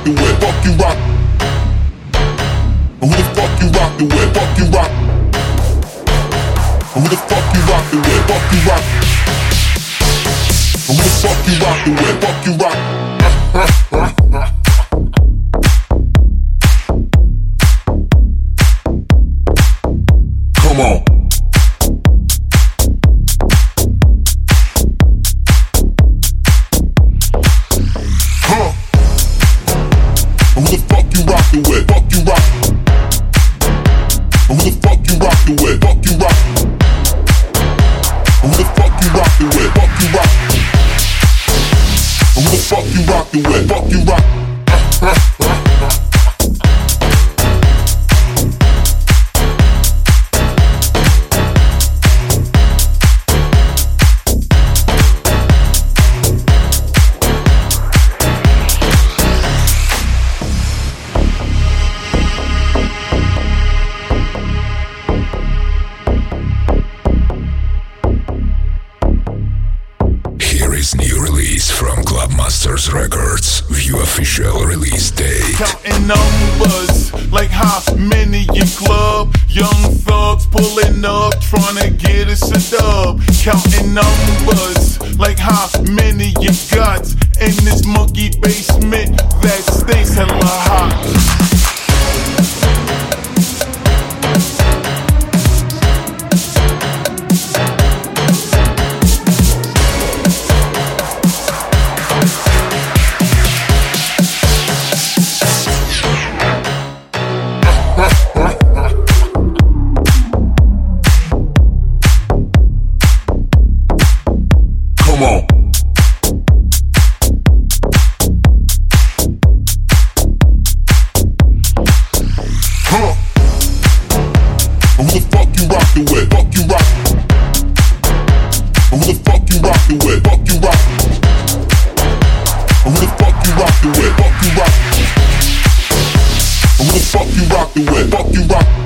rockin' with? Fuck you rock. Who the fuck you rockin' with? Fuck you rock. Who the fuck you rockin' with? Fuck you rock. Who the fuck you rockin' with? Fuck you rock. Come on. Huh. Who the fuck you rockin' with? Fuck you rock. Who the fuck you rockin' with? Fuck you rock. Who the fuck you rockin' with? Fuck you rock. Who the fuck you rockin' with? Fuck you rock. Masters Records, view official release date. Counting numbers, like how many in club. Young thugs pulling up, trying to get us a dub. Counting numbers, like how many you got in this monkey basement that stinks hella hot. Come on. Huh. Who the fuck you rockin' with? Fuck you rock. Who the fuck you rockin' with? Fuck you rock. Who the fuck you rockin' with? Fuck you rock. Who the fuck you rockin' with? Fuck you rock.